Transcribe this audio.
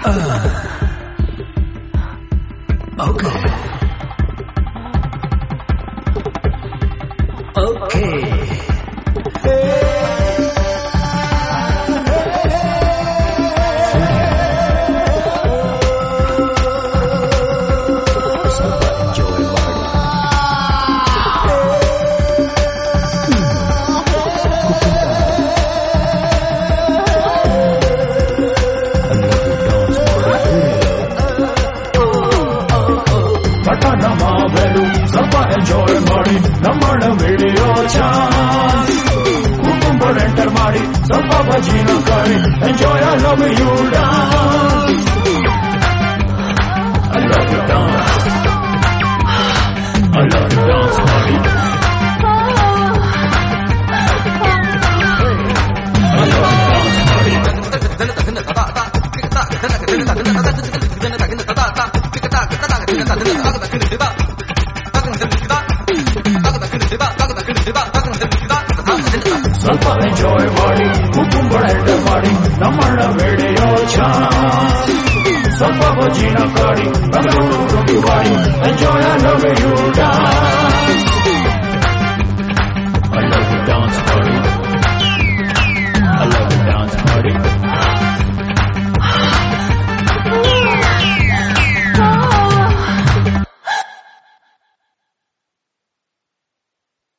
ಸ್ವಲ್ಪ ಎಂಜಾಯ್ ಮಾಡಿ ಕುಟುಂಬ ಎಂಟರ್ ಮಾಡಿ ನಮ್ಮಣ್ಣ ರೇಡಿಯೋ ಚಾನ್ಸ್ ಸ್ವಲ್ಪ ಬಜ್ಜಿನ ಕಾಡಿ ಬೆಂಗಳೂರು ರೊಟ್ಟಿ ಮಾಡಿ enjoy I love you dance I love you dance party